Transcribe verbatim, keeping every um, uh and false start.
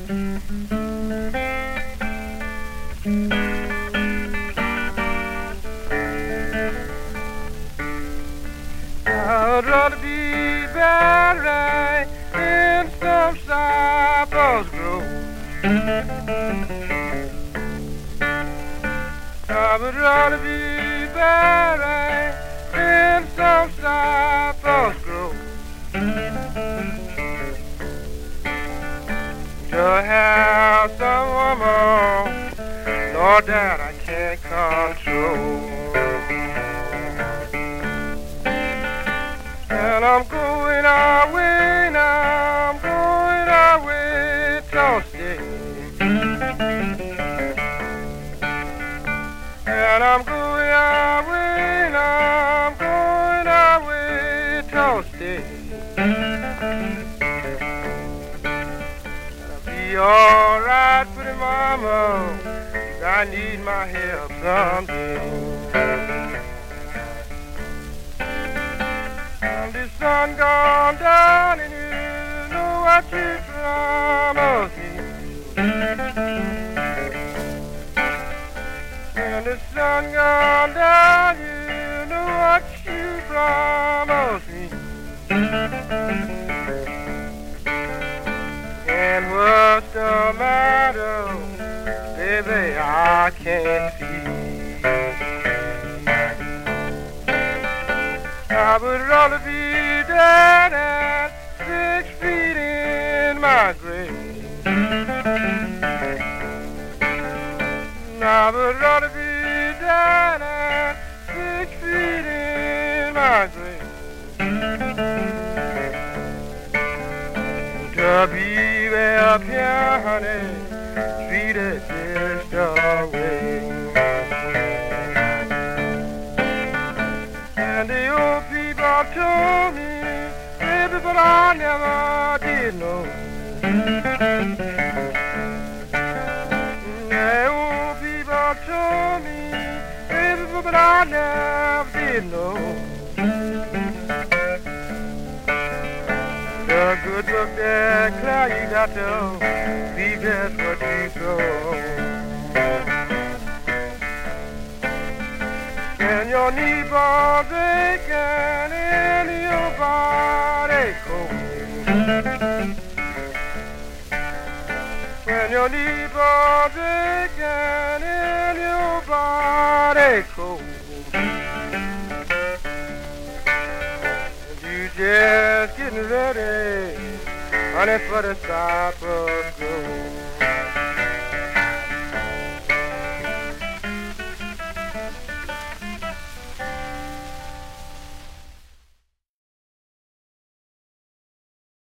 I'd rather be buried in some cypress grove. I would rather be buried in some cypress grove. To have some woman, Lord, that I can't control. And I'm going away now, I'm going away to stay. And I'm going away now, I'm going away to stay. I'll be alright, pretty mama, 'cause I need my help someday. The sun gone down and you know what you promised me. And the sun gone down, you know what you promised me. And what's the matter, baby, I can't see. I would rather be dead at six feet in my grave. I would rather be dead at six feet in my grave. To be way up here, honey, treated just the way. And the old people told me, baby, but I never did know. The old people told me, baby, but I never did know. The good book declare you got to be just what you throw. And your knee bones aching and your body cold. When your knee bones aching and your body cold. And you just getting ready, honey, for the cypress